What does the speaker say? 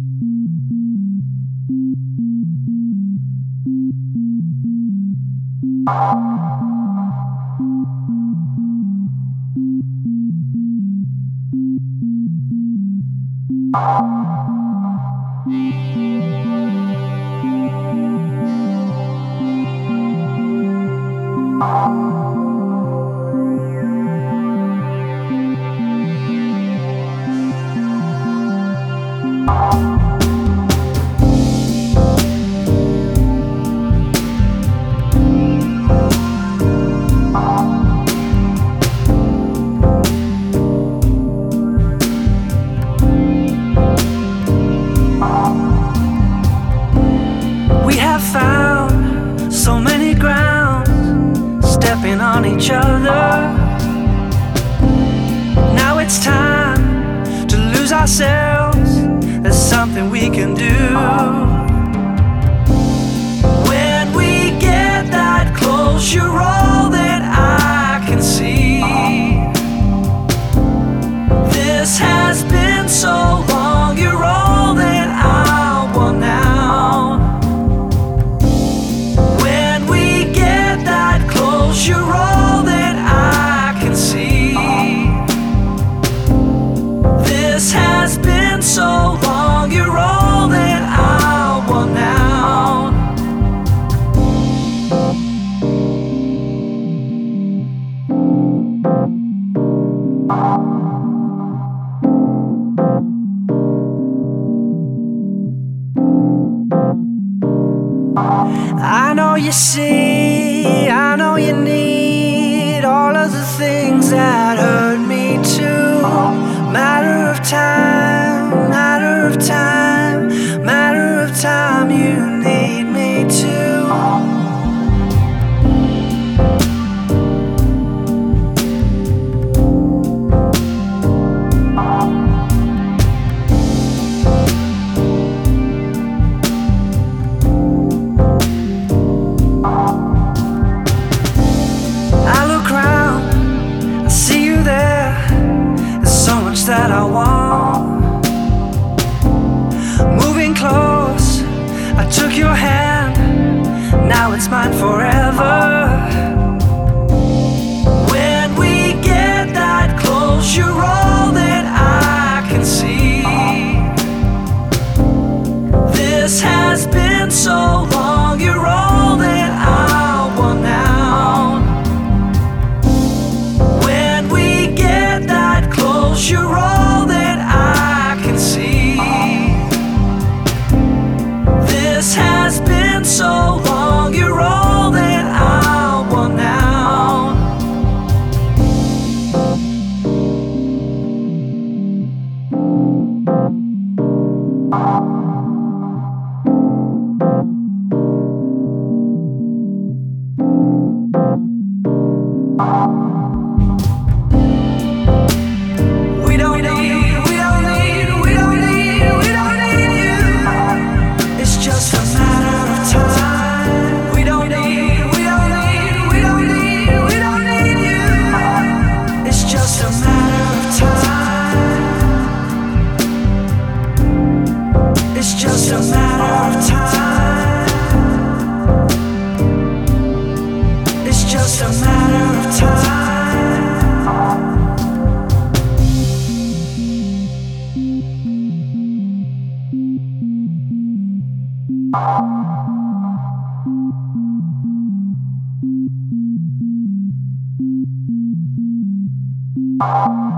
We have found so many grounds, stepping on each other. Now it's time to lose ourselves. There's something we can do. When we get that close, you're all that I can see. This has been so long, you're all that I want now. When we get that close, you're all that I can see. This has been so long, you're all that I want now. I know you see, I know you need all of the things that hurt me too. Matter of time, matter of time, matter of time, you need me too. That I want. Moving close, I took your hand, now it's mine forever. When we get that close, you're all that I can see. This has been so long, you're all that I want now. When we get that close, you're all that I can see. This has been so long, you're all that I want now. You